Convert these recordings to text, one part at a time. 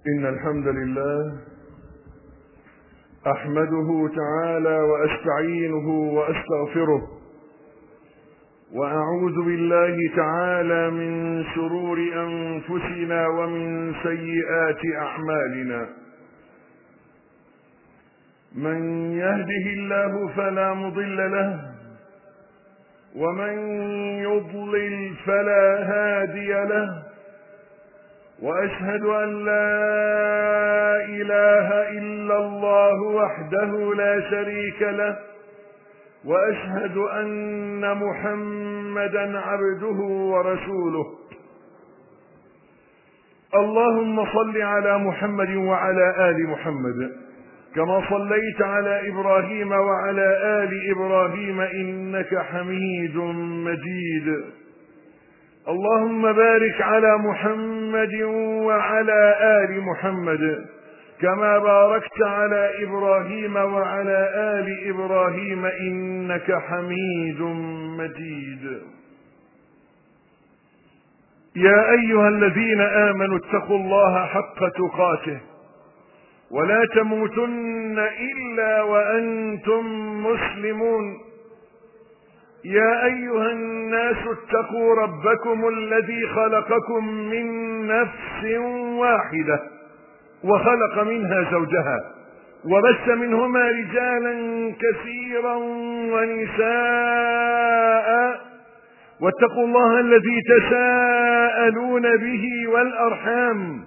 إن الحمد لله أحمده تعالى وأستعينه وأستغفره، وأعوذ بالله تعالى من شرور أنفسنا ومن سيئات أعمالنا. من يهده الله فلا مضل له، ومن يضلل فلا هادي له، وأشهد أن لا إله إلا الله وحده لا شريك له، وأشهد أن محمدا عبده ورسوله. اللهم صل على محمد وعلى آل محمد كما صليت على إبراهيم وعلى آل إبراهيم إنك حميد مجيد. اللهم بارك على محمد وعلى آل محمد كما باركت على إبراهيم وعلى آل إبراهيم إنك حميد مجيد. يا أيها الذين آمنوا اتقوا الله حق تقاته ولا تموتن إلا وأنتم مسلمون. يا أيها الناس اتقوا ربكم الذي خلقكم من نفس واحدة وخلق منها زوجها وبث منهما رجالا كثيرا ونساء، واتقوا الله الذي تساءلون به والأرحام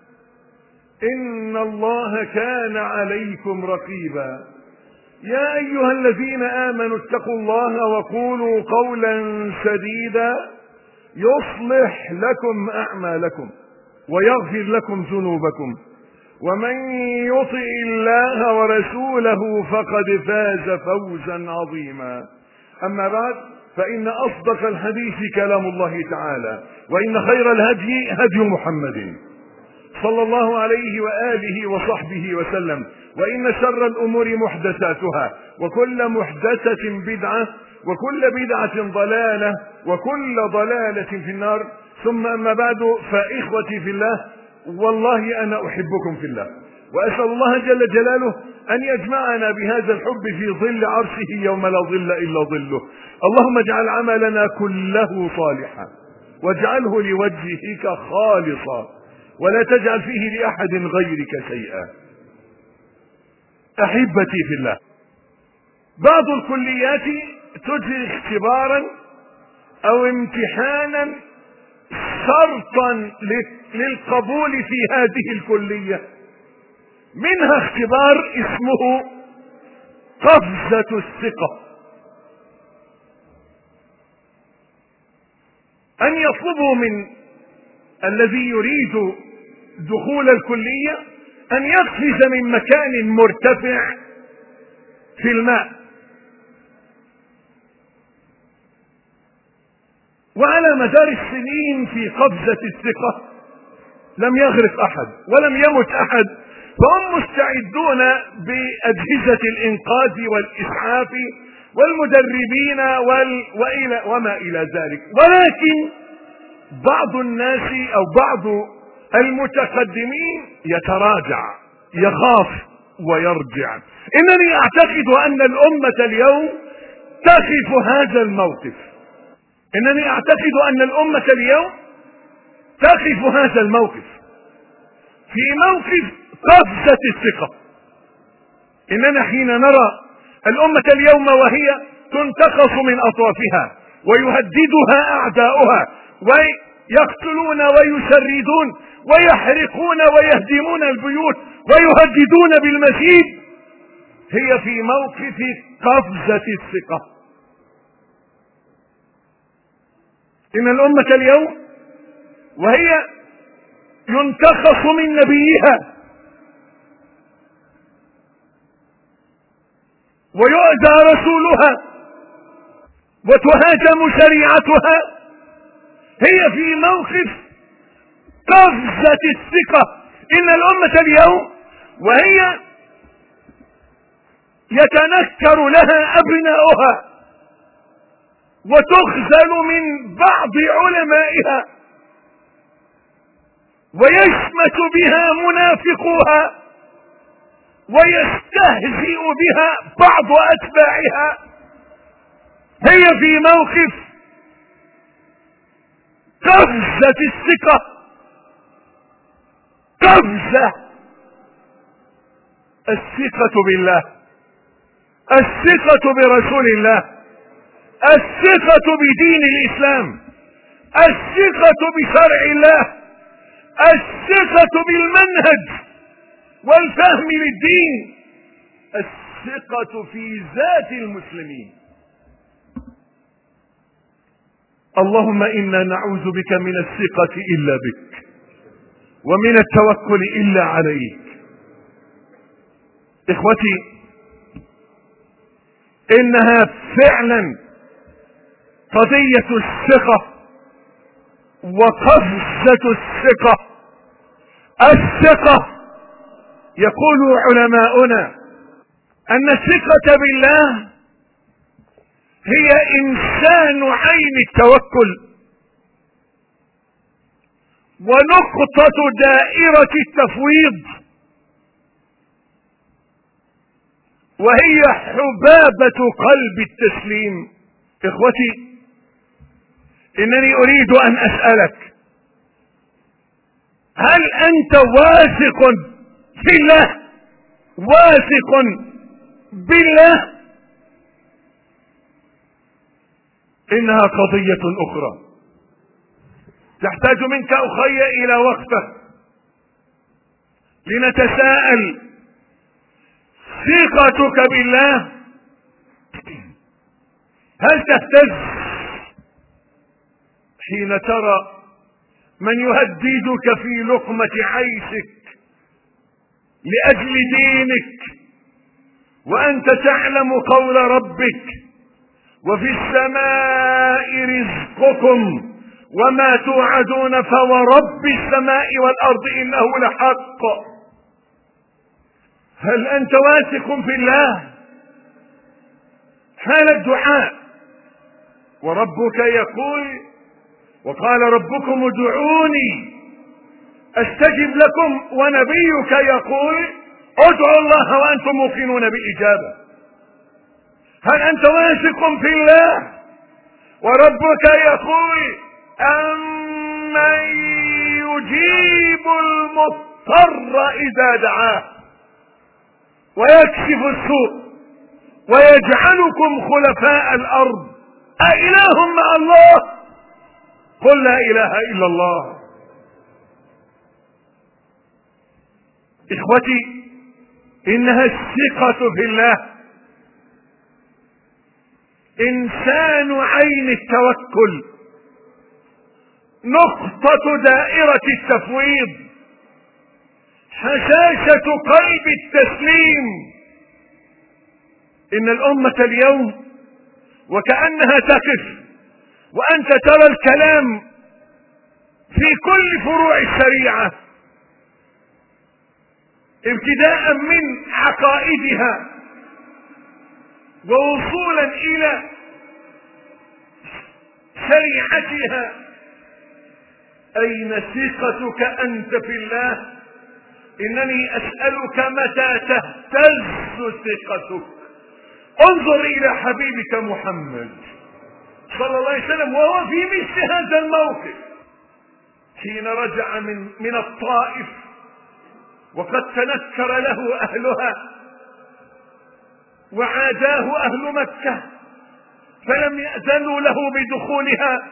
إن الله كان عليكم رقيبا. يا أيها الذين آمنوا اتقوا الله وقولوا قولا سديدا يصلح لكم أعمالكم ويغفر لكم ذنوبكم، ومن يطع الله ورسوله فقد فاز فوزا عظيما. أما بعد، فإن أصدق الحديث كلام الله تعالى، وإن خير الهدي هدي محمد صلى الله عليه وآله وصحبه وسلم، وإن شر الأمور محدثاتها، وكل محدثة بدعة، وكل بدعة ضلالة، وكل ضلالة في النار. ثم أما بعد، فإخوتي في الله، والله أنا أحبكم في الله، وأسأل الله جل جلاله أن يجمعنا بهذا الحب في ظل عرشه يوم لا ظل إلا ظله. اللهم اجعل عملنا كله صالحا، واجعله لوجهك خالصا، ولا تجعل فيه لأحد غيرك شيئا. أحبتي في الله، بعض الكليات تجري اختبارا أو امتحانا شرطا للقبول في هذه الكلية، منها اختبار اسمه قفزة الثقة، أن يطلبوا من الذي يريد دخول الكلية أن يقفز من مكان مرتفع في الماء، وعلى مدار السنين في قفزة الثقة لم يغرق أحد ولم يمت أحد، فهم مستعدون بأجهزة الإنقاذ والإسعاف والمدربين وما إلى ذلك. ولكن بعض الناس أو بعض المتقدمين يتراجع، يخاف ويرجع. إنني أعتقد أن الأمة اليوم تقف هذا الموقف، إنني أعتقد أن الأمة اليوم تقف هذا الموقف في موقف قفزة الثقة. إننا حين نرى الأمة اليوم وهي تنتقص من أطرافها ويهددها أعداؤها ويقتلون ويشردون ويحرقون ويهدمون البيوت ويهددون بالمسيد، هي في موقف قفزة الثقة. إن الأمة اليوم وهي ينتقص من نبيها ويؤذى رسولها وتهاجم شريعتها، هي في موقف قفزة الثقة. إن الأمة اليوم وهي يتنكر لها أبناؤها وتخذل من بعض علمائها ويشمت بها منافقوها ويستهزئ بها بعض أتباعها، هي في موقف قفزة الثقة، قفزة الثقة بالله، الثقة برسول الله، الثقة بدين الإسلام، الثقة بشرع الله، الثقة بالمنهج والفهم للدين، الثقة في ذات المسلمين. اللهم إنا نعوذ بك من الثقة إلا بك ومن التوكل إلا عليك. إخوتي، إنها فعلا قضية الثقة وقفزة الثقة. الثقة يقول علماؤنا أن الثقة بالله هي إنسان عين التوكل ونقطة دائرة التفويض، وهي حبابة قلب التسليم. إخوتي، إنني أريد أن أسألك، هل أنت واثق في الله؟ واثق بالله؟ إنها قضية أخرى تحتاج منك أخي إلى وقفة لنتساءل. ثقتك بالله هل تهتز حين ترى من يهددك في لقمة عيشك لأجل دينك وأنت تعلم قول ربك وفي السماء رزقكم وما توعدون فورب السماء والأرض إنه لحق؟ هل أنت واثق في الله حال الدعاء وربك يقول وقال ربكم ادعوني استجب لكم، ونبيك يقول ادعوا الله وانتم موقنون بالاجابه؟ هل انت واثق في الله وربك يقول امن يجيب المضطر اذا دعاه ويكشف السوء ويجعلكم خلفاء الارض أإله مع الله؟ قل لا اله الا الله. اخوتي، انها الثقة في الله انسان عين التوكل، نقطة دائرة التفويض، حشاشة قلب التسليم. ان الامة اليوم وكأنها تقف وانت ترى الكلام في كل فروع الشريعة ابتداء من عقائدها ووصولا الى شريعتها. اين ثقتك انت في الله؟ انني اسألك متى تهتز ثقتك؟ انظر الى حبيبك محمد صلى الله عليه وسلم وهو في مثل هذا الموقف حين رجع من الطائف وقد تنكر له اهلها وعاداه اهل مكة فلم يأذنوا له بدخولها،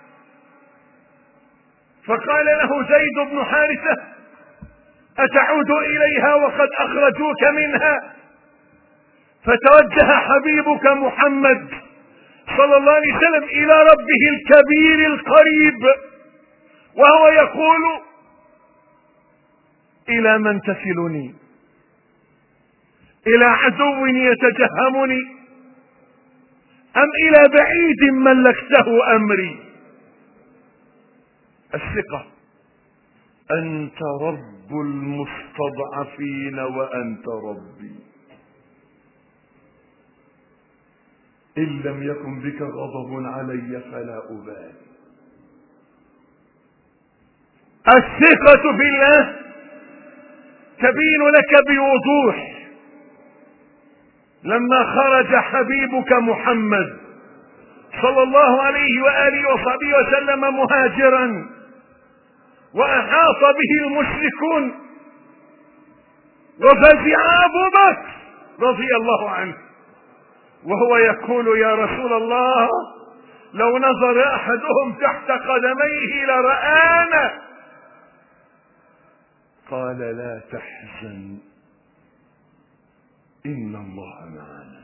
فقال له زيد بن حارثة أتعود إليها وقد أخرجوك منها؟ فتوجه حبيبك محمد صلى الله عليه وسلم إلى ربه الكبير القريب وهو يقول إلى من تكلني؟ إلى عدو يتجهمني أم إلى بعيد ملكته أمري؟ الثقة، أنت رب المستضعفين وأنت ربي، إن لم يكن بك غضب علي فلا أبالي. الثقة في الله تبين لك بوضوح لما خرج حبيبك محمد صلى الله عليه وآله وصحبه وسلم مهاجرا وأحاط به المشركون وفزع أبو بكر رضي الله عنه وهو يقول يا رسول الله لو نظر أحدهم تحت قدميه لرآنا. قال لا تحزن إن الله معنا.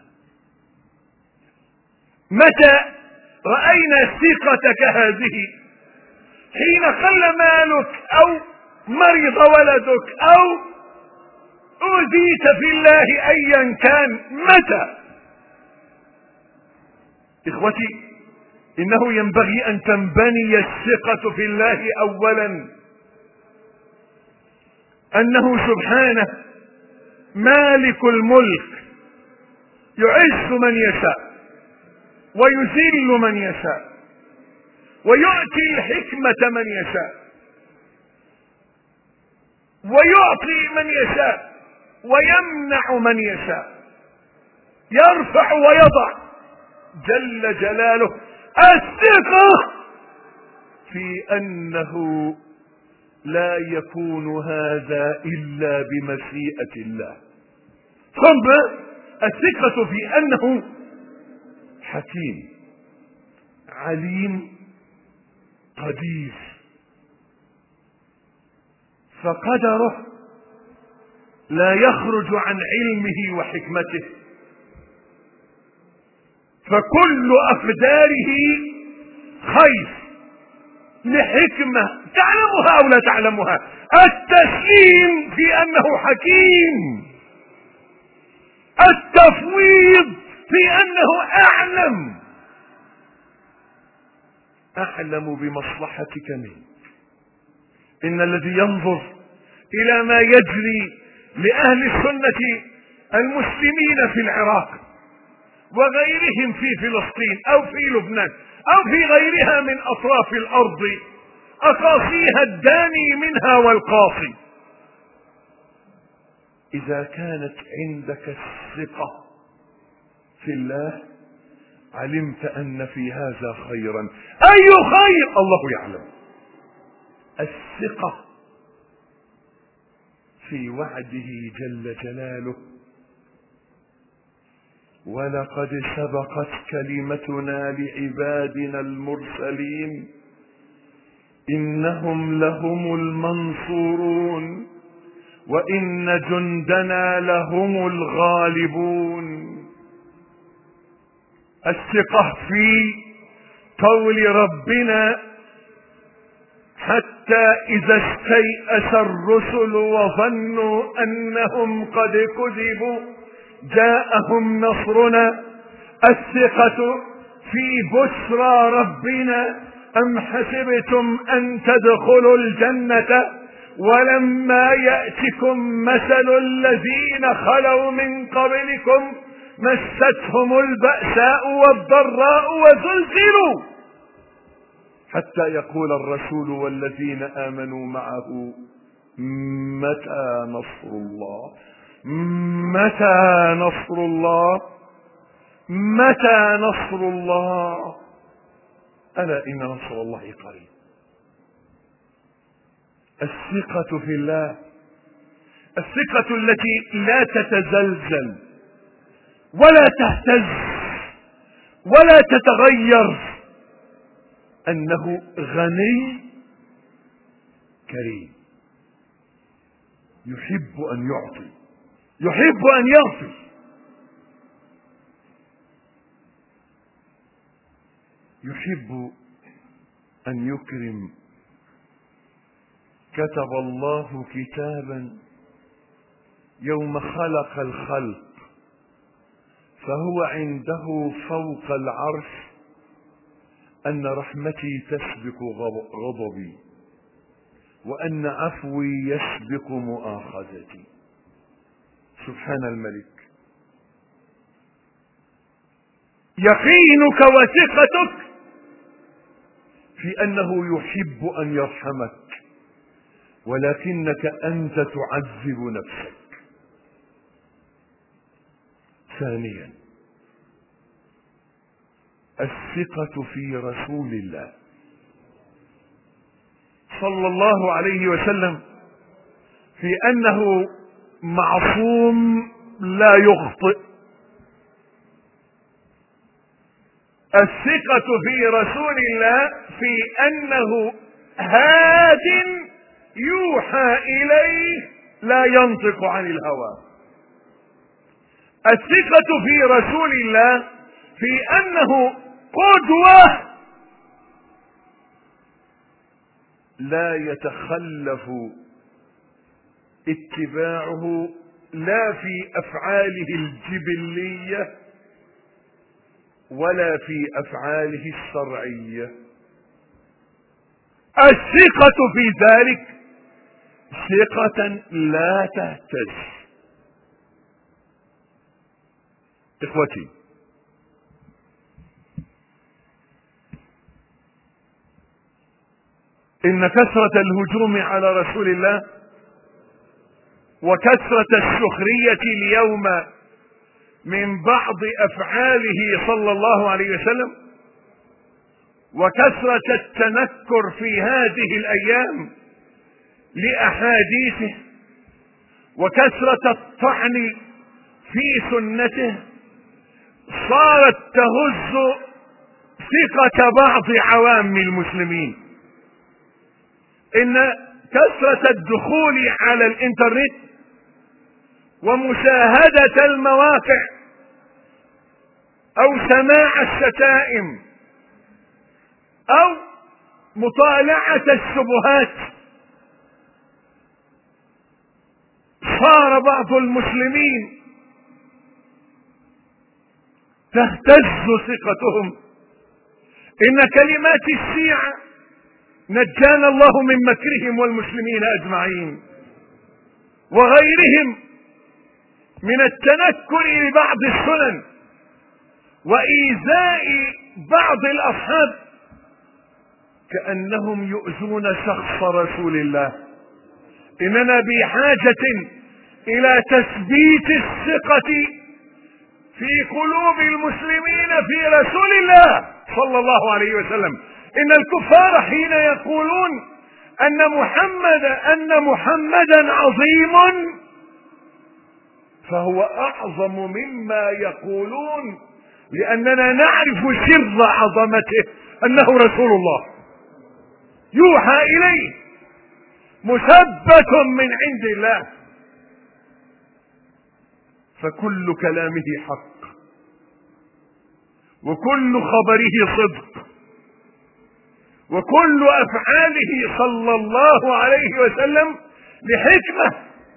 متى رأينا ثقتك هذه؟ حين قل مالك أو مرض ولدك أو أوذيت في الله أيا كان. متى؟ إخوتي، إنه ينبغي أن تنبني الثقة في الله أولا أنه سبحانه مالك الملك، يعز من يشاء ويذل من يشاء ويؤتي الحكمة من يشاء ويعطي من يشاء ويمنع من يشاء، يرفع ويضع جل جلاله. الثقة في أنه لا يكون هذا إلا بمشيئة الله، ثم الثقة في أنه حكيم عليم قدير، فقدره لا يخرج عن علمه وحكمته، فكل أقداره خير لحكمة تعلمها أو لا تعلمها. التسليم في أنه حكيم، التفويض في أنه أعلم بمصلحتك منك. إن الذي ينظر إلى ما يجري لأهل السنة المسلمين في العراق وغيرهم في فلسطين أو في لبنان أو في غيرها من أطراف الأرض، أقاصيها الداني منها والقاصي، إذا كانت عندك الثقة في الله علمت أن في هذا خيرا. أي خير؟ الله يعلم. الثقة في وعده جل جلاله. ولقد سبقت كلمتنا لعبادنا المرسلين إنهم لهم المنصورون وإن جندنا لهم الغالبون. الثقة في قول ربنا حتى إذا استيأس الرسل وظنوا أنهم قد كذبوا جاءهم نصرنا. الثقة في بشرى ربنا أم حسبتم أن تدخلوا الجنة ولما يأتكم مثل الذين خلوا من قبلكم مستهم البأساء والضراء وزلزلوا حتى يقول الرسول والذين آمنوا معه متى نصر الله، متى نصر الله، متى نصر الله. ألا إن نصر الله قريب. الثقة في الله، الثقة التي لا تتزلزل ولا تهتز ولا تتغير، أنه غني كريم، يحب أن يعطي، يحب أن يغفر، يحب أن يكرم. كتب الله كتابا يوم خلق الخلق فهو عنده فوق العرش أن رحمتي تسبق غضبي وأن عفوي يسبق مؤاخذتي. سبحان الملك. يقينك وثقتك في أنه يحب أن يرحمك ولكنك أنت تعذب نفسك. ثانيا، الثقة في رسول الله صلى الله عليه وسلم في أنه معصوم لا يخطئ. الثقة في رسول الله في أنه هاد يوحى إليه لا ينطق عن الهوى. الثقة في رسول الله في أنه قدوة لا يتخلف اتباعه لا في أفعاله الجبلية ولا في أفعاله الشرعية. الثقة في ذلك ثقة لا تهتز. إخوتي، إن كثرة الهجوم على رسول الله وكثرة السخرية اليوم من بعض أفعاله صلى الله عليه وسلم وكثرة التنكر في هذه الأيام لأحاديثه وكثرة الطعن في سنته صارت تهز ثقة بعض عوام المسلمين. إن كثرة الدخول على الإنترنت ومشاهدة المواقع أو سماع الشتائم أو مطالعة الشبهات صار بعض المسلمين تهتز ثقتهم. إن كلمات الشيعة نجانا الله من مكرهم والمسلمين أجمعين وغيرهم من التنكر لبعض السنن وإيذاء بعض الأصحاب كأنهم يؤذون شخص رسول الله. إننا بحاجة إلى تثبيت الثقة في قلوب المسلمين في رسول الله صلى الله عليه وسلم. إن الكفار حين يقولون أن محمدا عظيم فهو أعظم مما يقولون، لأننا نعرف سر عظمته أنه رسول الله يوحى إليه مثبت من عند الله، فكل كلامه حق وكل خبره صدق وكل أفعاله صلى الله عليه وسلم لحكمة،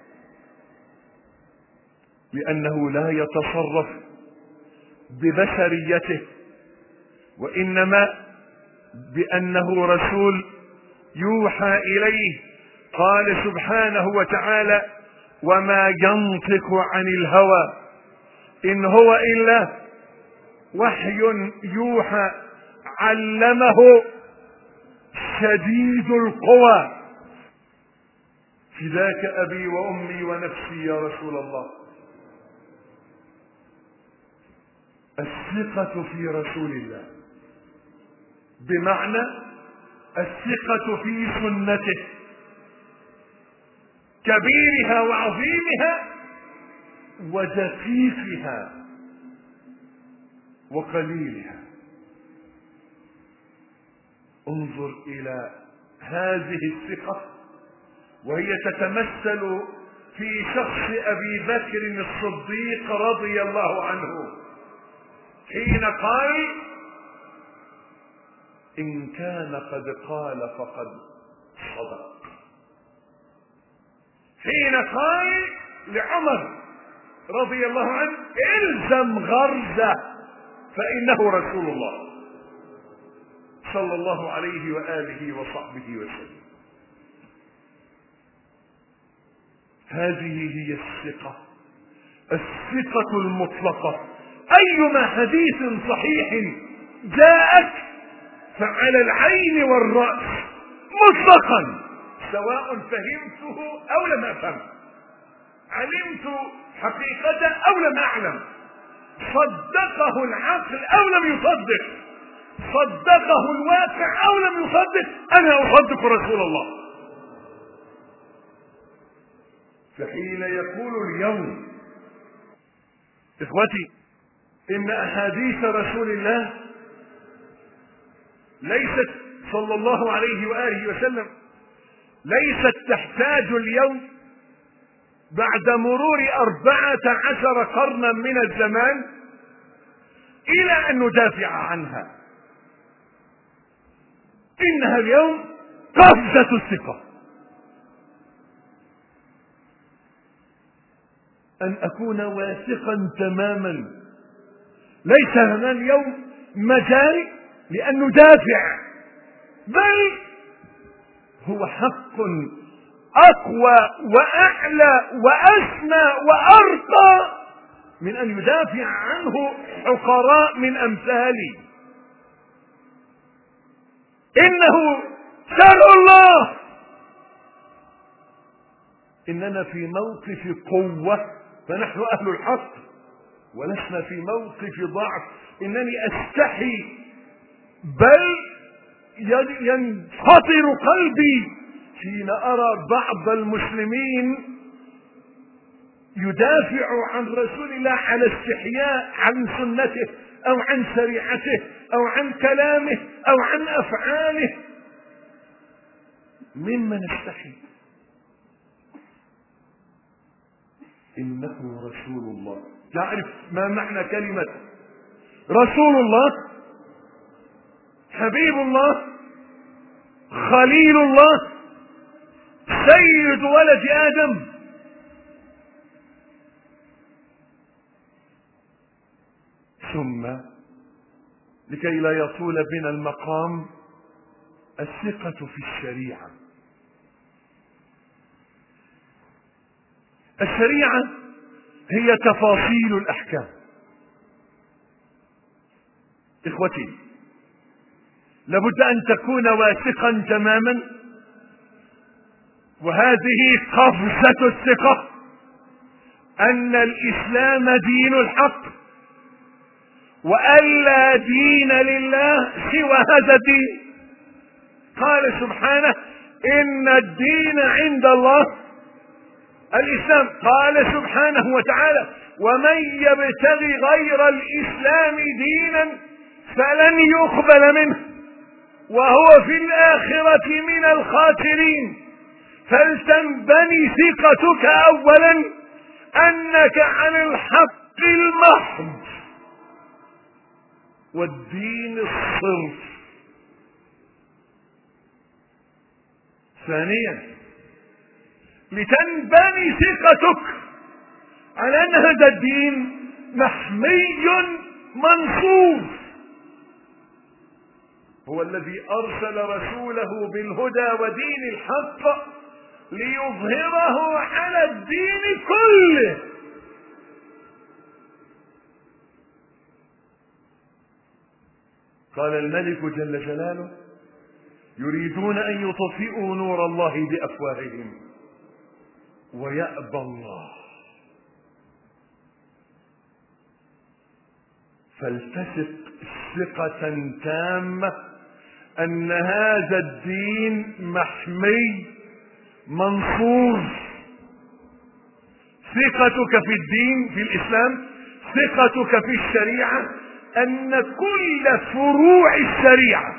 لأنه لا يتصرف ببشريته وإنما بأنه رسول يوحى إليه. قال سبحانه وتعالى: وما ينطق عن الهوى إن هو إلا وحي يوحى علمه شديد القوى. فداك أبي وأمي ونفسي يا رسول الله. الثقة في رسول الله بمعنى الثقة في سنته كبيرها وعظيمها ودقيقها وقليلها. انظر إلى هذه الثقة وهي تتمثل في شخص أبي بكر الصديق رضي الله عنه حين قال: إن كان قد قال فقد صدق. حين قال لعمر رضي الله عنه: الزم غرزه فإنه رسول الله صلى الله عليه وآله وصحبه وسلم. هذه هي الثقة المطلقة. أيما حديث صحيح جاءك فعلى العين والرأس مطلقا سواء فهمته أو لم أفهم، علمت حقيقة أو لم أعلم، صدقه العقل أو لم يصدق، صدقه الواقع أو لم يصدق، أنا أصدق رسول الله. فحين يقول اليوم إخوتي إن أحاديث رسول الله ليست صلى الله عليه وآله وسلم ليست تحتاج اليوم بعد مرور 14 قرنا من الزمان إلى أن ندافع عنها. إنها اليوم قفزة الثقة، أن أكون واثقا تماما، ليس لنا اليوم مجال لأن ندافع، بل هو حق أقوى وأعلى وأسمى وأرقى من أن يدافع عنه حقراء من أمثالي. إنه شرع الله. إننا في موقف قوة فنحن أهل الحق، ولسنا في موقف ضعف. إنني أستحي بل ينفطر قلبي حين أرى بعض المسلمين يدافع عن رسول الله على استحياء عن سنته أو عن شريعته أو عن كلامه أو عن أفعاله. ممن نستحي؟ إنه رسول الله. تعرف ما معنى كلمة رسول الله؟ حبيب الله، خليل الله، سيد ولد آدم. ثم لكي لا يطول بنا المقام الثقة في الشريعة. الشريعة هي تفاصيل الأحكام. إخوتي، لابد أن تكون واثقا تماما، وهذه قفزة الثقة، أن الإسلام دين الحق، وأن لا دين لله سوى هذا الدين. قال سبحانه: إن الدين عند الله الإسلام. قال سبحانه وتعالى: ومن يبتغي غير الإسلام دينا فلن يقبل منه وهو في الآخرة من الخاسرين. فلتنبني ثقتك أولا أنك عن الحق المحض والدين الصرف. ثانيا، لتنبني ثقتك على أن هذا الدين محمي منصور. هو الذي أرسل رسوله بالهدى ودين الحق ليظهره على الدين كله. قال الملك جل جلاله: يريدون أن يطفئوا نور الله بأفواههم ويأبى الله. فالتثق ثقة تامة أن هذا الدين محمي منصور. ثقتك في الدين، في الإسلام، ثقتك في الشريعة، أن كل فروع الشريعة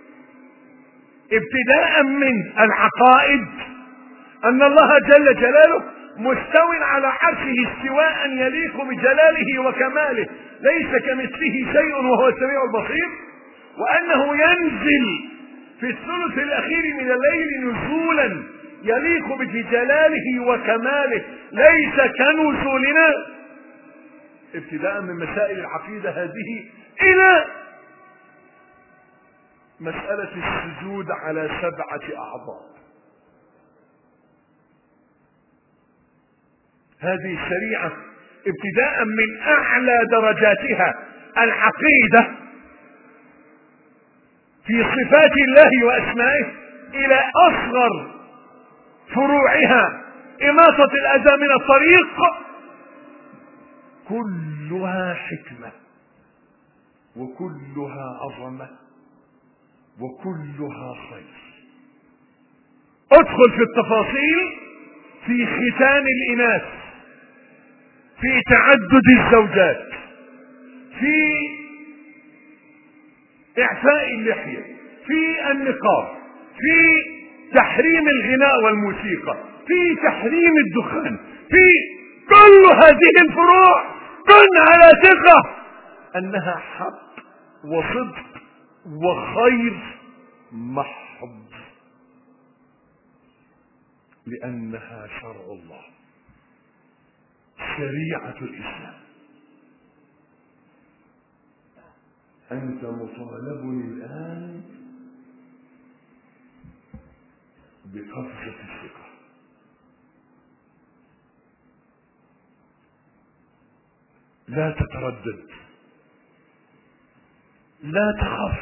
ابتداء من العقائد، أن الله جل جلاله مستو على عرشه استواء يليق بجلاله وكماله، ليس كمثله شيء وهو السميع البصير، وأنه ينزل في الثلث الأخير من الليل نزولا يليق بجلاله وكماله، ليس كنزولنا. ابتداء من مسائل العقيدة هذه إلى مسألة السجود على 7 أعضاء. هذه الشريعة ابتداء من أعلى درجاتها العقيدة في صفات الله وأسمائه إلى أصغر فروعها إماطة الأذى من الطريق، كلها حكمة وكلها عظمة وكلها خير. ادخل في التفاصيل في ختان الإناث، في تعدد الزوجات، في إعفاء اللحية، في النقاب، في تحريم الغناء والموسيقى، في تحريم الدخان، في كل هذه الفروع كن على ثقة أنها حق وصدق وخير محض، لأنها شرع الله، شريعة الإسلام. أنت مطالب الآن بقفزة الثقة. لا تتردد، لا تخف،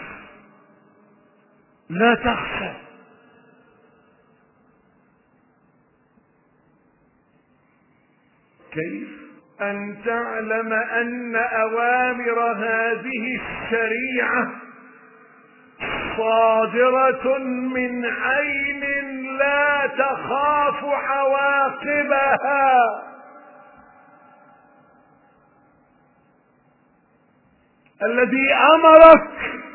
لا تخشى. كيف؟ أن تعلم أن أوامر هذه الشريعة صادرة من عين لا تخاف عواقبها. الذي أمرك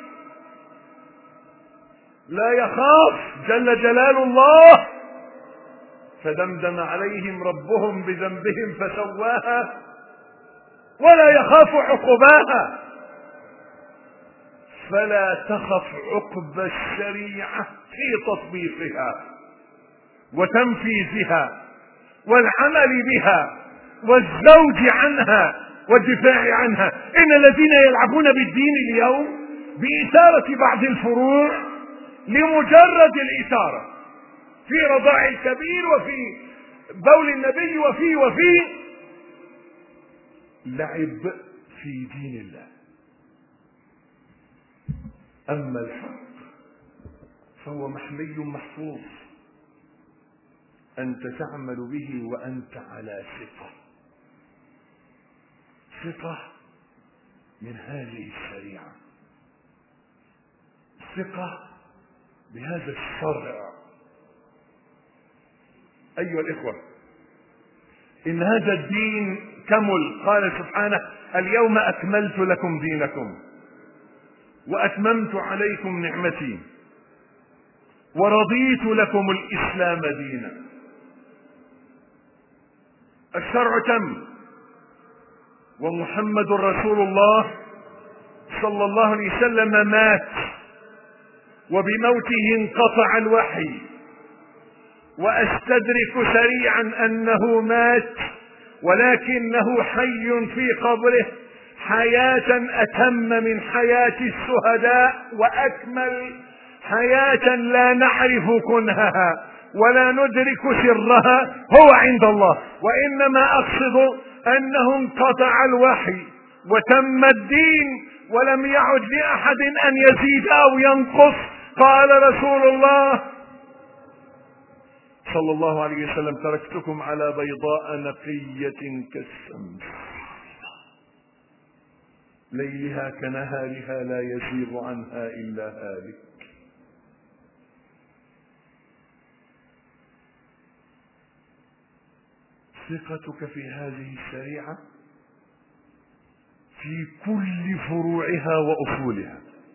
لا يخاف جل جلال الله، فدمدم عليهم ربهم بذنبهم فسواها ولا يخاف عقباها. فلا تخف عقب الشريعة في تطبيقها وتنفيذها والعمل بها والزوج عنها والدفاع عنها. إن الذين يلعبون بالدين اليوم بإثارة بعض الفروع لمجرد الإثارة، في رضاع الكبير وفي بول النبي وفي لعب في دين الله. أما الحق فهو محمي محفوظ، أنت تعمل به وأنت على ثقة من هذه الشريعة، ثقة بهذا الشرع. أيها الإخوة، إن هذا الدين كمل. قال سبحانه: اليوم أكملت لكم دينكم وأتممت عليكم نعمتي ورضيت لكم الإسلام دينا. الشرع تم، ومحمد رسول الله صلى الله عليه وسلم مات، وبموته انقطع الوحي. وأستدرك سريعا أنه مات ولكنه حي في قبره حياة أتم من حياة الشهداء وأكمل حياة لا نعرف كنهها ولا ندرك سرها هو عند الله. وإنما أقصد أنه انقطع الوحي وتم الدين ولم يعد لأحد أن يزيد أو ينقص. قال رسول الله صلى الله عليه وسلم: تركتكم على بيضاء نقية كالشمس ليلها كنهارها لا يزيغ عنها إلا هالك. ثقتك في هذه الشريعة في كل فروعها وأصولها،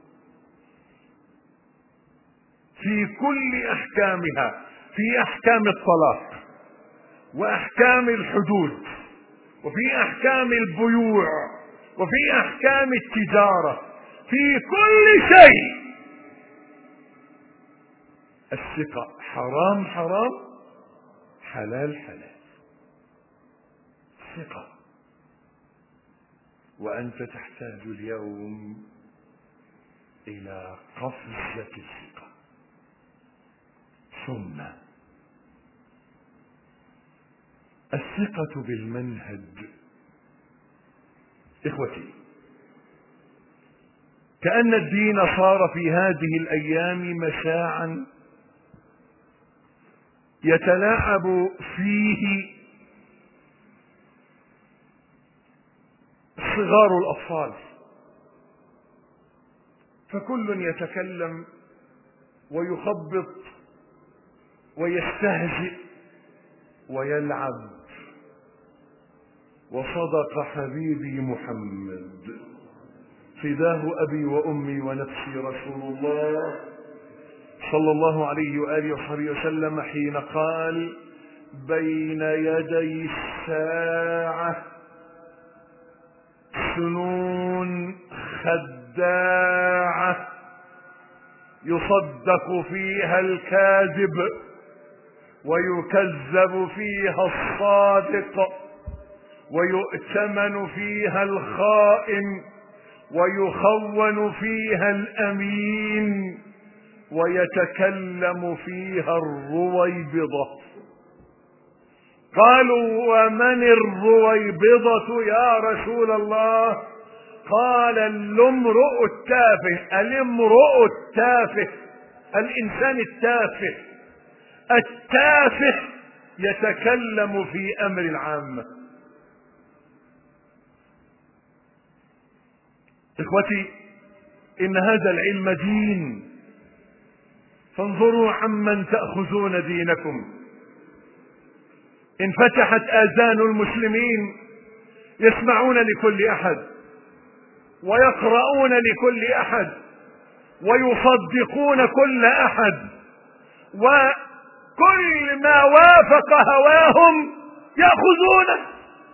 في كل أحكامها، في أحكام الطلاق وأحكام الحدود وفي أحكام البيوع وفي أحكام التجارة، في كل شيء. الثقة: حرام حرام، حلال حلال. ثقة. وأنت تحتاج اليوم إلى قفزة الثقة. ثم الثقة بالمنهج. إخوتي، كأن الدين صار في هذه الأيام مشاعا يتلاعب فيه صغار الأطفال، فكل يتكلم ويخبط ويستهزئ ويلعب. وصدق حبيبي محمد فداه أبي وأمي ونفسي رسول الله صلى الله عليه وآله وصحبه وسلم حين قال: بين يدي الساعة سنون خداعة يصدق فيها الكاذب ويكذب فيها الصادق ويؤتمن فيها الخائن ويخون فيها الأمين ويتكلم فيها الرويبضة. قالوا: ومن الرويبضة يا رسول الله؟ قال: الامرؤ التافه. الامرؤ التافه، الإنسان التافه. التافه يتكلم في أمر العامة. إخوتي، إن هذا العلم دين، فانظروا عمن تأخذون دينكم. انفتحت آذان المسلمين يسمعون لكل أحد ويقرؤون لكل أحد ويصدقون كل أحد، وكل ما وافق هواهم يأخذونه.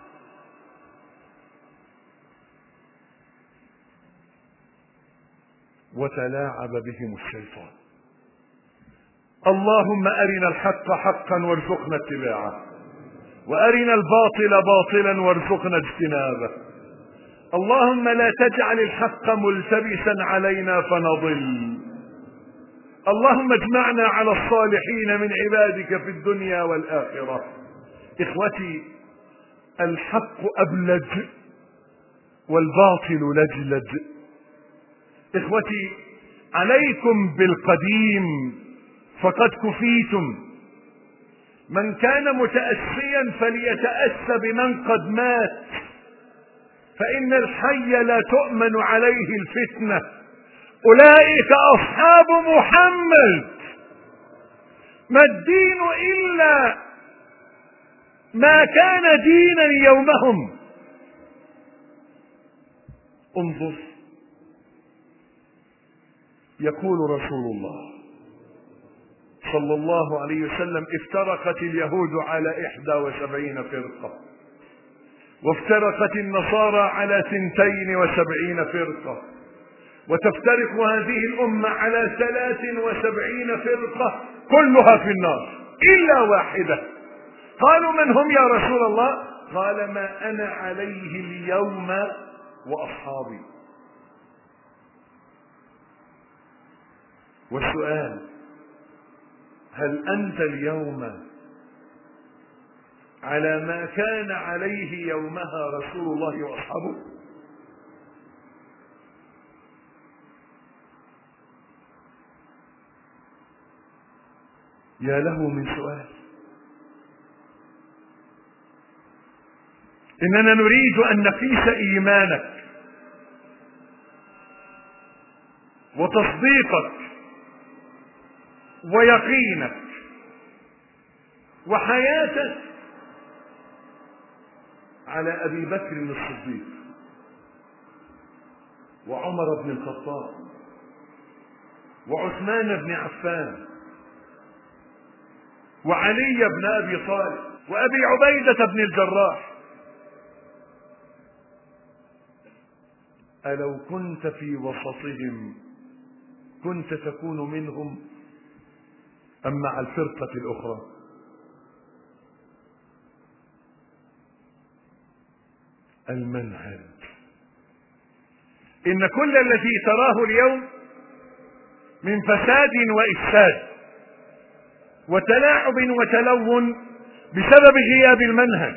وتلاعب بهم الشيطان. اللهم أرنا الحق حقا وارزقنا اتباعه، وأرنا الباطل باطلا وارزقنا اجتنابه. اللهم لا تجعل الحق ملتبسا علينا فنضل. اللهم اجمعنا على الصالحين من عبادك في الدنيا والآخرة. إخوتي، الحق أبلج والباطل لجلج. إخوتي، عليكم بالقديم فقد كفيتم. من كان متأسيا فليتأس بمن قد مات، فإن الحي لا تؤمن عليه الفتنة. أولئك أصحاب محمد. ما الدين إلا ما كان دينا يومهم. انظر، يقول رسول الله صلى الله عليه وسلم: افترقت اليهود على 71 فرقة، وافترقت النصارى على 72 فرقة، وتفترق هذه الأمة على 73 فرقة كلها في النار إلا واحدة. قالوا: من هم يا رسول الله؟ قال: ما أنا عليه اليوم وأصحابي. والسؤال: هل أنت اليوم على ما كان عليه يومها رسول الله وأصحابه؟ يا له من سؤال. إننا نريد أن نقيس إيمانك وتصديقك ويقينك وحياتك على أبي بكر الصديق وعمر بن الخطاب وعثمان بن عفان وعلي بن أبي طالب وأبي عبيدة بن الجراح. ألو كنت في وسطهم كنت تكون منهم أم مع الفرقة الأخرى؟ المنهج. إن كل الذي تراه اليوم من فساد وإفساد وتلاعب وتلون بسبب غياب المنهج.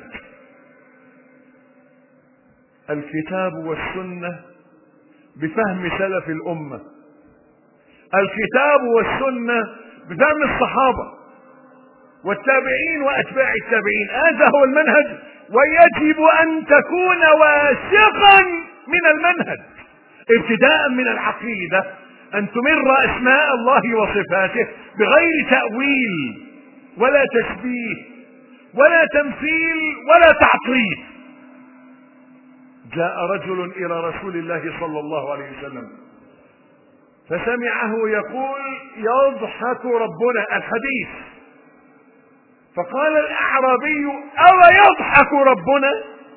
الكتاب والسنة بفهم سلف الأمة، الكتاب والسنة بفهم الصحابة، والتابعين وأتباع التابعين. هذا هو المنهج، ويجب أن تكون واثقا من المنهج ابتداء من العقيدة، أن تمر أسماء الله وصفاته بغير تأويل ولا تشبيه ولا تمثيل ولا تعطيل. جاء رجل إلى رسول الله صلى الله عليه وسلم فسمعه يقول يضحك ربنا، الحديث، فقال الأعرابي أو يضحك ربنا؟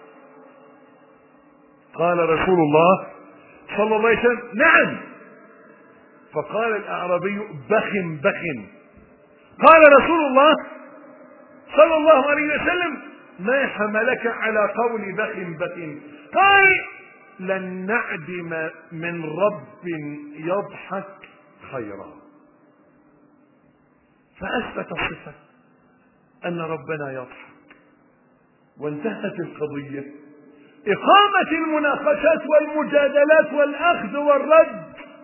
قال رسول الله صلى الله عليه وسلم نعم. فقال الأعرابي بخ بخ. قال رسول الله صلى الله عليه وسلم ما حملك على قول بخ بخ؟ قال لن نعدم من رب يضحك خيرا. فأثبت الصفة أن ربنا يضحك، وانتهت القضية. إقامة المناقشات والمجادلات والأخذ والرد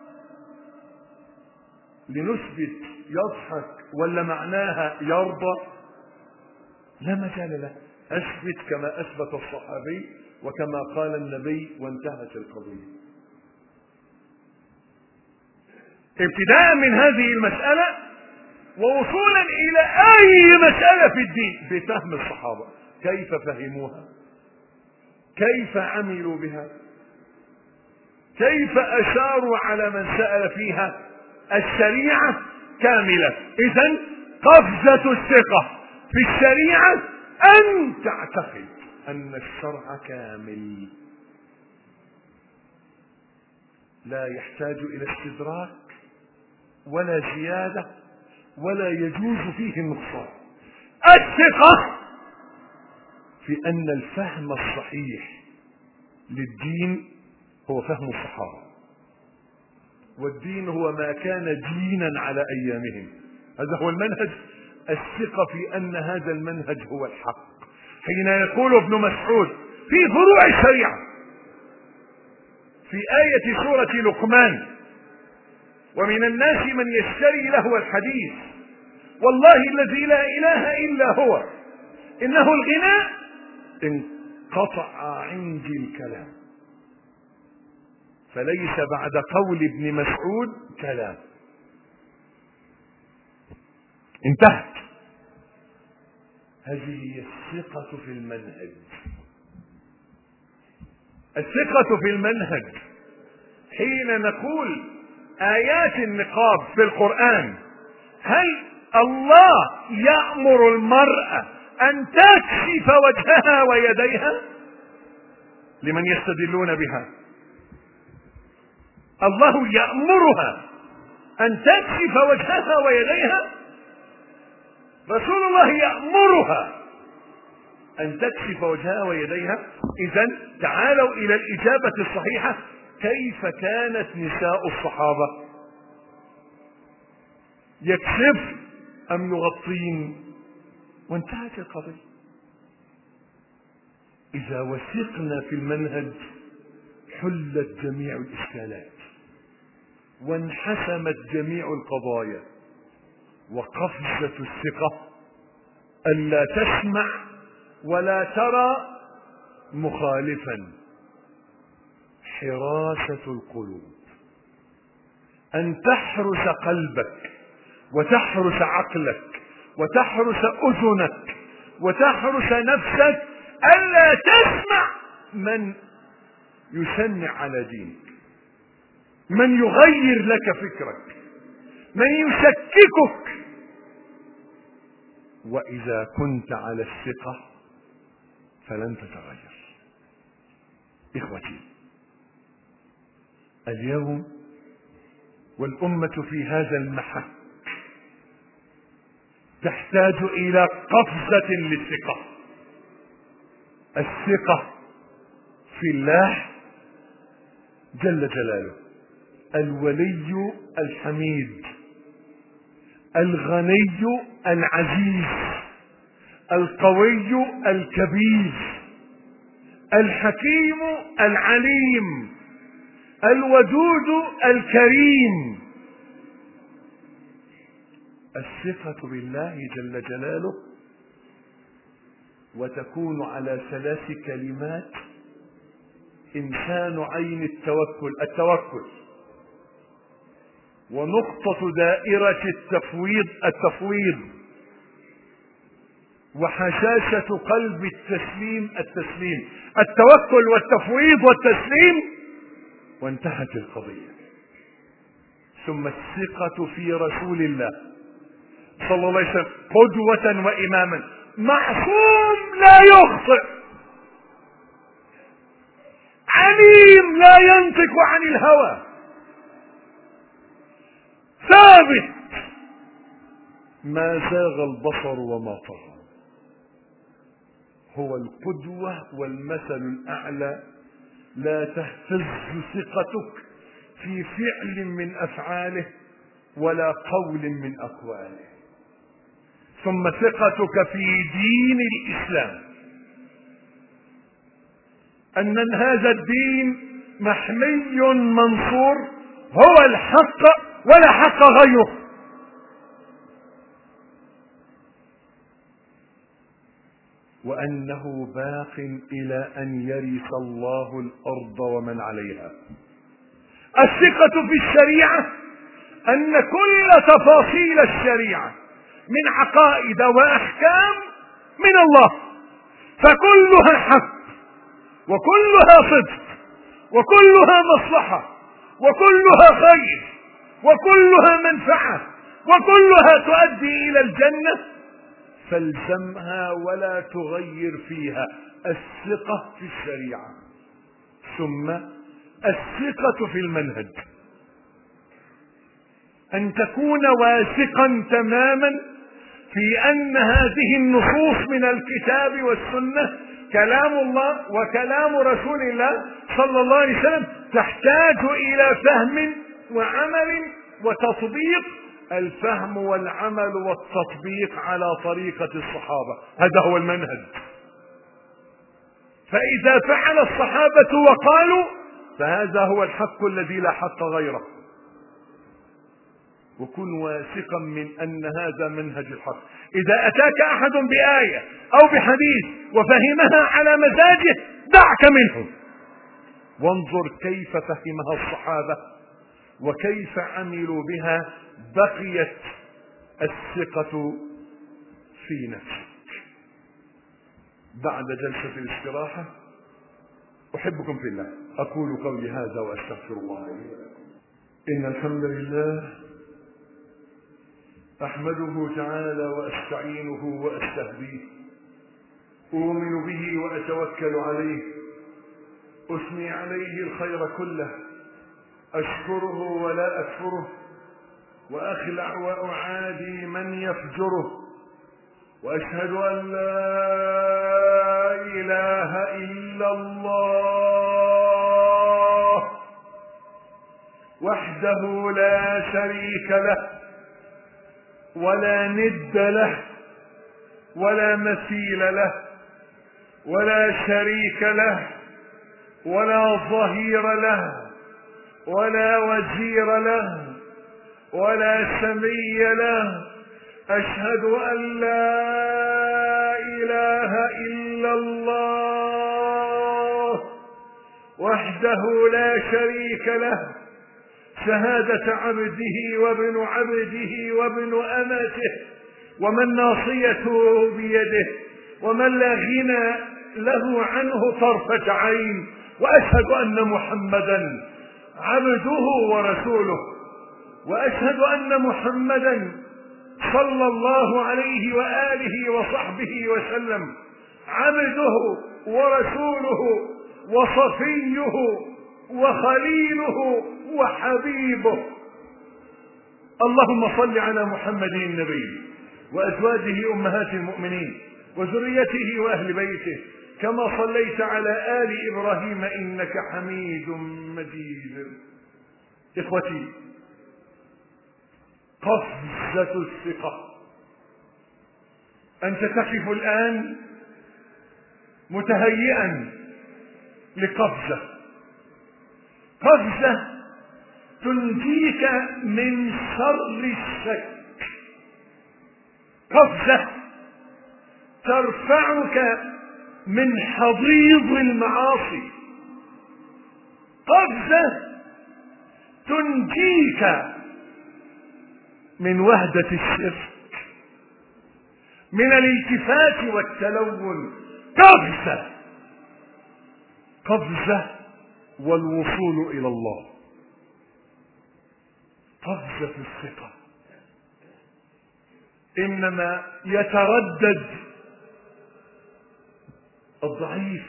لنثبت يضحك ولا معناها يرضى لا مجال له. أثبت كما أثبت الصحابي وكما قال النبي، وانتهت القضية. ابتداء من هذه المسألة ووصولا إلى أي مسألة في الدين بفهم الصحابة، كيف فهموها، كيف عملوا بها، كيف أشاروا على من سأل فيها. الشريعة كاملة. إذن قفزة الثقة في الشريعة أن تعتقد أن الشرع كامل لا يحتاج إلى استدراك ولا زيادة ولا يجوز فيه النقصان. الثقة في أن الفهم الصحيح للدين هو فهم الصحابة، والدين هو ما كان دينا على أيامهم. هذا هو المنهج. الثقة في أن هذا المنهج هو الحق. حين يقول ابن مسعود في فروع الشريعة في آية سورة لقمان ومن الناس من يشتري لهو الحديث والله الذي لا إله إلا هو إنه الغنى انقطع عندي الكلام. فليس بعد قول ابن مسعود كلام، انتهت. هذه هي الثقة في المنهج. الثقة في المنهج حين نقول آيات النقاب في القرآن، هل الله يأمر المرأة أن تكشف وجهها ويديها؟ لمن يستدلون بها. الله يأمرها أن تكشف وجهها ويديها؟ رسول الله يأمرها أن تكشف وجهها ويديها. إذن تعالوا إلى الإجابة الصحيحة. كيف كانت نساء الصحابة؟ يكشف أم يغطين؟ وانتهت القضية. إذا وثقنا في المنهج حلت جميع الإشكالات وانحسمت جميع القضايا. وقفزة الثقة ألا تسمع ولا ترى مخالفا. حراسة القلوب، أن تحرس قلبك وتحرس عقلك وتحرس أذنك وتحرس نفسك ألا تسمع من يشنع على دينك، من يغير لك فكرك، من يشككك. وإذا كنت على الثقة فلن تتغير. إخوتي، اليوم والأمة في هذا المحك تحتاج إلى قفزة للثقة. الثقة في الله جل جلاله، الولي الحميد، الغني العزيز، القوي الكبير، الحكيم العليم، الودود الكريم. الثقة بالله جل جلاله، وتكون على 3 كلمات: إنسان عين التوكل، ونقطة دائرة التفويض، وحشاشة قلب التسليم. التوكل والتفويض والتسليم، وانتهت القضية. ثم الثقة في رسول الله صلى الله عليه وسلم قدوة وإماما، معصوم لا يخطئ، عليم لا ينطق عن الهوى، ثابت ما زاغ البصر وما طغى، هو القدوة والمثل الأعلى. لا تهتز ثقتك في فعل من أفعاله ولا قول من أقواله. ثم ثقتك في دين الإسلام، أن هذا الدين محمي منصور، هو الحق ولا حق غيره. وأنه باق إلى أن يرث الله الأرض ومن عليها. الثقة في الشريعة، أن كل تفاصيل الشريعة من عقائد وأحكام من الله، فكلها حق، وكلها صدق، وكلها مصلحة، وكلها خير، وكلها منفعة، وكلها تؤدي إلى الجنة، فالزمها ولا تغير فيها. الثقة في الشريعة. ثم الثقة في المنهج، أن تكون واثقا تماما في أن هذه النصوص من الكتاب والسنة كلام الله وكلام رسول الله صلى الله عليه وسلم، تحتاج إلى فهم وعمل وتطبيق. الفهم والعمل والتطبيق على طريقة الصحابة، هذا هو المنهج. فإذا فعل الصحابة وقالوا، فهذا هو الحق الذي لا حق غيره. وكن واثقا من أن هذا منهج الحق. إذا أتاك أحد بآية أو بحديث وفهمها على مزاجه، دعك منه، وانظر كيف فهمها الصحابة وكيف عملوا بها. بقيت الثقة في نفسك. بعد جلسة الاستراحة أحبكم في الله، أقول قولي هذا وأستغفر الله لي ولكم. إن الحمد لله أحمده تعالى وأستعينه وأستهديه، أؤمن به وأتوكل عليه، أثني عليه الخير كله، أشكره ولا أكفره، وأخلع وأعادي من يفجره، وأشهد أن لا إله إلا الله وحده لا شريك له، ولا ند له، ولا مثيل له، ولا شريك له، ولا ظهير له، ولا وزير له، ولا سمي له. أشهد أن لا إله إلا الله وحده لا شريك له، شهادة عبده وابن عبده وابن أمته، ومن ناصيته بيده، ومن لا غنى له عنه طرفة عين. وأشهد أن محمدا عبده ورسوله، وأشهد أن محمدا صلى الله عليه وآله وصحبه وسلم عبده ورسوله وصفيه وخليله وحبيبه. اللهم صل على محمد النبي وأزواجه أمهات المؤمنين وذريته وأهل بيته، كما صليت على آل إبراهيم إنك حميد مجيد. إخوتي، قفزة الثقة. أنت تقف الآن متهيئا لقفزة، قفزة تنجيك من شر الشك قفزة ترفعك من حضيض المعاصي، قفزة تنجيك من وهدة الشرك، من الالتفات والتلون. قفزة والوصول إلى الله، قفزة الثقة. إنما يتردد الضعيف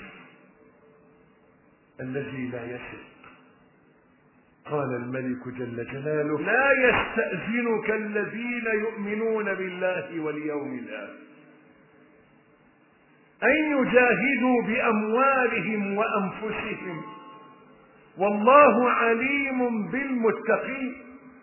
الذي لا يثق. قال الملك جل جلاله: لا يستأذنك الذين يؤمنون بالله واليوم الآخر أن يجاهدوا بأموالهم وأنفسهم والله عليم بالمتقين.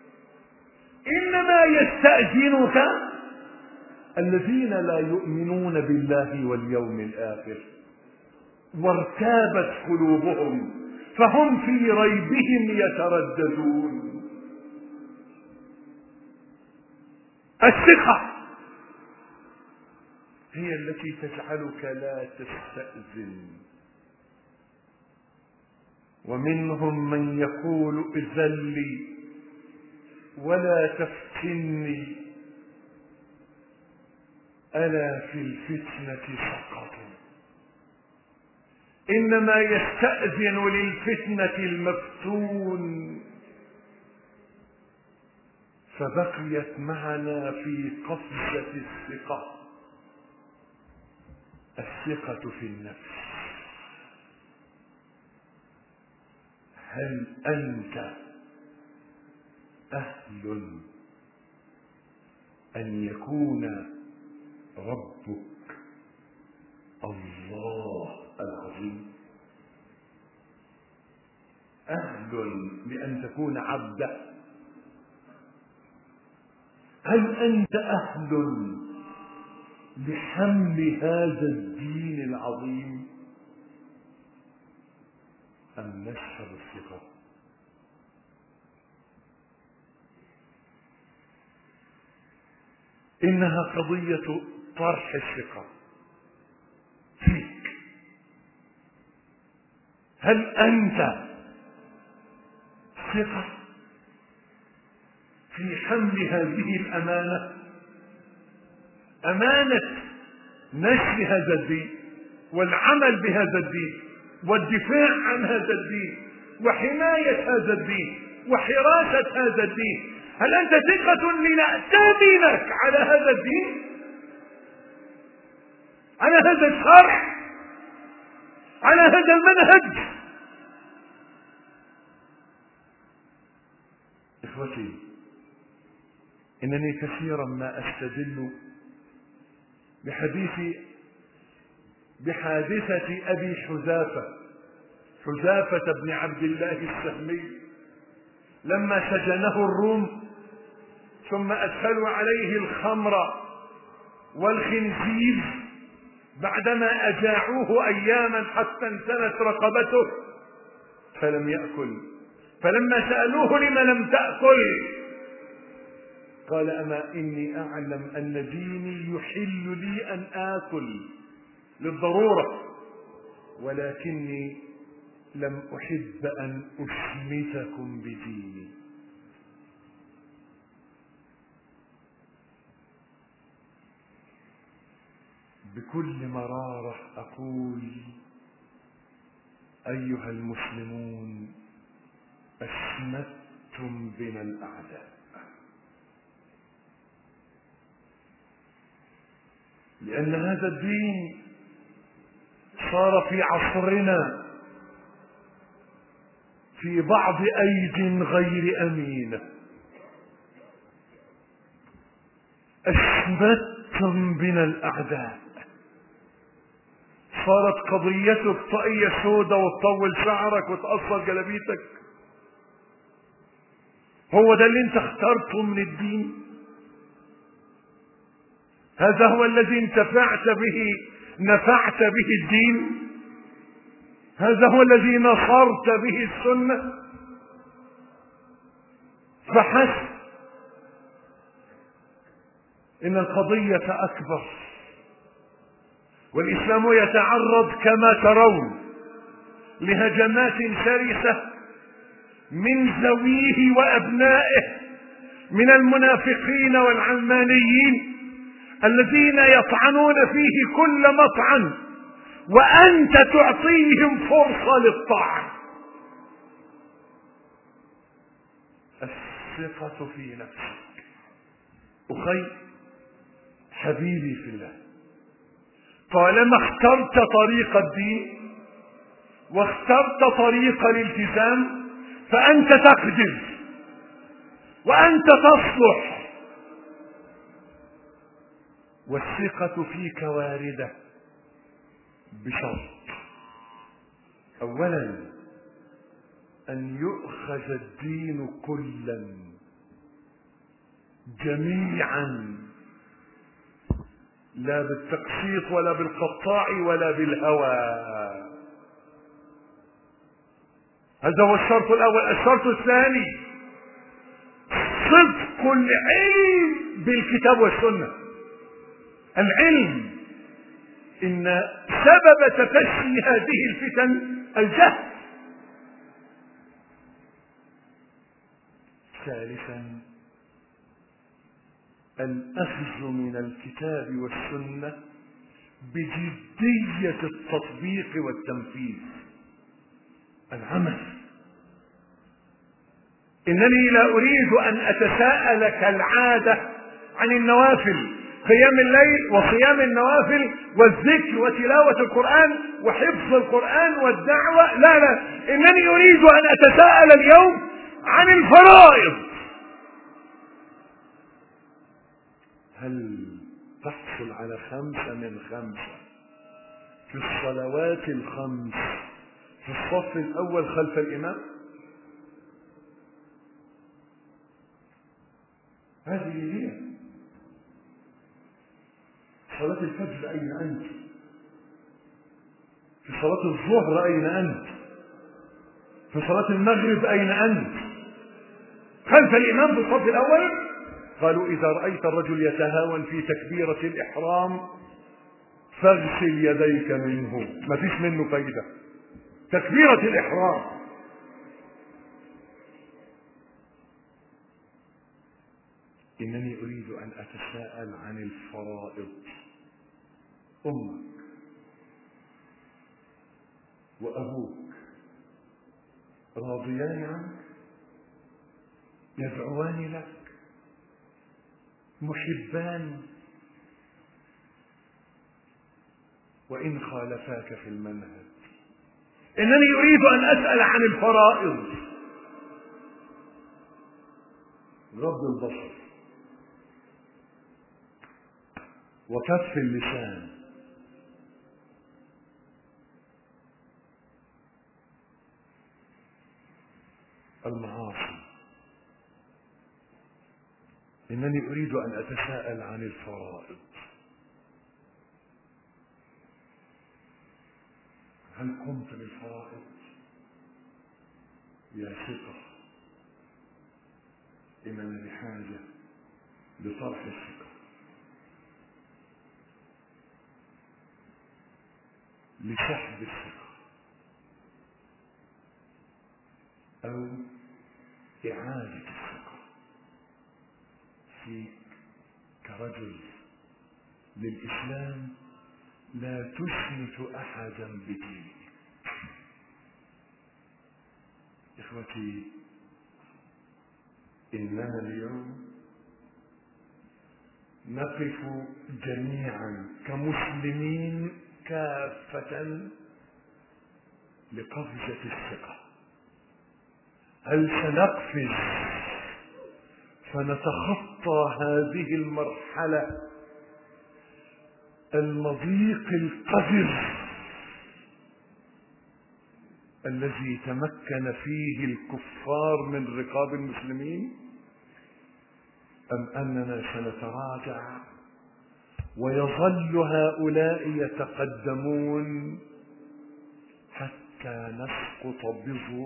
إنما يستأذنك الذين لا يؤمنون بالله واليوم الآخر وارتابت قلوبهم فهم في ريبهم يترددون. الثقة هي التي تجعلك لا تستأذن. ومنهم من يقول إذن لي ولا تفتني ألا في الفتنة سقطوا. إنما يستأذن للفتنة المفتون. فبقيت معنا في قفزة الثقة الثقة في النفس. هل أنت أهل أن يكون ربك الله العظيم؟ أهل لأن تكون عبدا؟ هل أنت أهل لحمل هذا الدين العظيم أم نشهر الثقة؟ إنها قضية طرح الثقة فيك. هل أنت ثقة في حمل هذه الأمانة، أمانة نشر هذا الدين والعمل بهذا الدين والدفاع عن هذا الدين وحماية هذا الدين وحراسة هذا الدين؟ هل أنت ثقة لنأتمنك على هذا الدين، على هذا الشرع، على هذا المنهج؟ إخوتي، إنني كثيرا ما أستدل بحادثة أبي حذافة بن عبد الله السهمي لما سجنه الروم ثم أدخلوا عليه الخمر والخنزير بعدما أجاعوه أياما حتى انتنت رقبته فلم يأكل. فلما سألوه لم لم تأكل قال: أما إني أعلم أن ديني يحل لي أن آكل للضرورة، ولكني لم أحب أن أشمتكم بديني. بكل مرارة أقول: أيها المسلمون، أشمتم بنا الأعداء، لأن هذا الدين صار في عصرنا في بعض أيد غير أمينة. أشمتم بنا الأعداء، صارت قضيتك طاقية سودة وتطول شعرك وتقصر جلابيتك. هو ده اللي انت اخترته من الدين؟ هذا هو الذي انتفعت به، نفعت به الدين؟ هذا هو الذي نصرت به السنة فحسب؟ إن القضية أكبر، والإسلام يتعرض كما ترون لهجمات شرسة من ذويه وأبنائه من المنافقين والعلمانيين الذين يطعنون فيه كل مطعن، وأنت تعطيهم فرصة للطعن. الثقة في نفسك. أخي حبيبي في الله، طالما اخترت طريق الدين واخترت طريق الالتزام فأنت تقدر وأنت تصلح، والثقة فيك واردة بشرط: أولا أن يؤخذ الدين كلا جميعا، لا بالتقسيط ولا بالقطاع ولا بالهوى. هذا هو الشرط الأول. الشرط الثاني صدق العلم بالكتاب والسنة. العلم إن سبب تفشي هذه الفتن الجهل. ثالثا الأخذ من الكتاب والسنة بجدية التطبيق والتنفيذ، العمل. إنني لا أريد أن أتساءل كالعادة عن النوافل، قيام الليل وصيام النوافل والذكر وتلاوة القرآن وحفظ القرآن والدعوة، لا لا، إنني أريد أن أتساءل اليوم عن الفرائض. هل تحصل على 5 من 5 في الصلوات الخمس في الصف الأول خلف الإمام؟ هذه هي. صلاة الفجر أين أنت؟ في صلاة الظهر أين أنت؟ في صلاة المغرب أين أنت؟ خلف الإمام في الصف الأول. قالوا إذا رأيت الرجل يتهاون في تكبيرة الإحرام فاغسل يديك منه، ما فيش منه فايدة. تكبيرة الإحرام. إنني أريد أن أتساءل عن الفرائض. أمك وأبوك راضيان عنك؟ يدعوان لك؟ محبان؟ وإن خالفاك في المنهج؟ إنني أريد أن أسأل عن الفرائض. غض البصر وكف اللسان، المعاصي. إنني أريد أن أتساءل عن الفرائض. هل قمت بالفرائض؟ يا ثقة، إننا بحاجة لطرح الثقة، لسحب الثقة أو إعادة الثقة فيك كرجل للإسلام لا تشمت أحدا بدينك. إخوتي، إننا اليوم نقف جميعا كمسلمين كافة لقفزة الثقة. هل سنقفز فنتخطى هذه المرحلة المضيق القذر الذي تمكن فيه الكفار من رقاب المسلمين، أم أننا سنتراجع ويظل هؤلاء يتقدمون حتى نسقط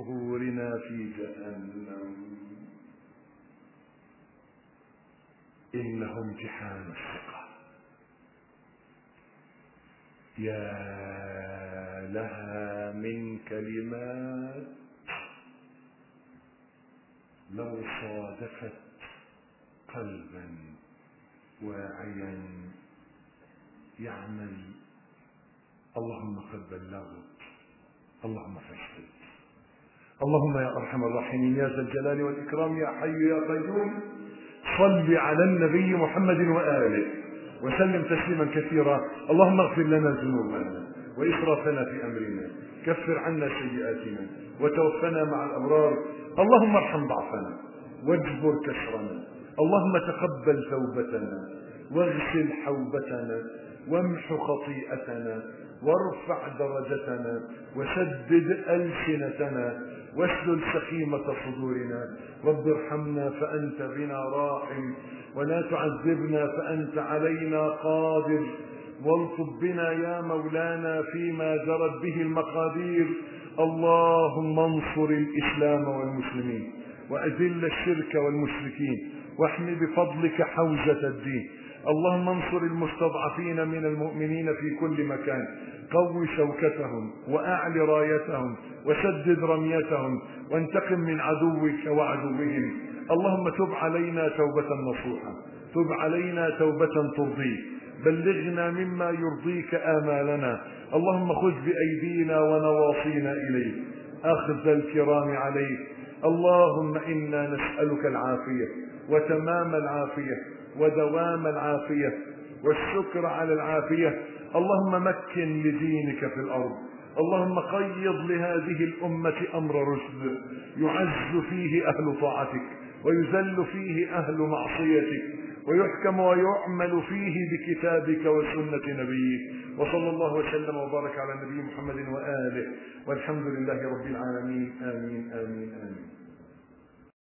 بظهورنا في جهنم؟ إنه امتحان الثقة. يا لها من كلمات لو صادفت قلبا واعيا يعمل. اللهم قد بلغت، اللهم فاشهد. اللهم يا ارحم الراحمين يا ذا الجلال والاكرام يا حي يا قيوم، صل على النبي محمد واله وسلم تسليما كثيرا. اللهم اغفر لنا ذنوبنا واسرافنا في امرنا، كفر عنا سيئاتنا وتوفنا مع الابرار. اللهم ارحم ضعفنا واجبر كسرنا. اللهم تقبل توبتنا واغسل حوبتنا وامح خطيئتنا وارفع درجتنا وسدد ألسنتنا واسلل سخيمة صدورنا. رب ارحمنا فأنت بنا راحم، ولا تعذبنا فأنت علينا قادر، والطب بنا يا مولانا فيما جرت به المقادير. اللهم انصر الإسلام والمسلمين وأذل الشرك والمشركين واحم بفضلك حوزة الدين. اللهم انصر المستضعفين من المؤمنين في كل مكان، قو شوكتهم وأعل رايتهم وسدد رميتهم وانتقم من عدوك وعدوهم. اللهم تب علينا توبة نصوحة، تب علينا توبة ترضيك، بلغنا مما يرضيك آمالنا. اللهم خذ بأيدينا ونواصينا إليك أخذ الكرام عليك. اللهم إنا نسألك العافية وتمام العافية ودوام العافية والشكر على العافية. اللهم مكن لدينك في الأرض. اللهم قيض لهذه الأمة أمر رشد يعز فيه أهل طاعتك ويذل فيه أهل معصيتك، ويحكم ويعمل فيه بكتابك وسنة نبيك. وصلى الله وسلم وبارك على النبي محمد وآله، والحمد لله رب العالمين. آمين آمين آمين.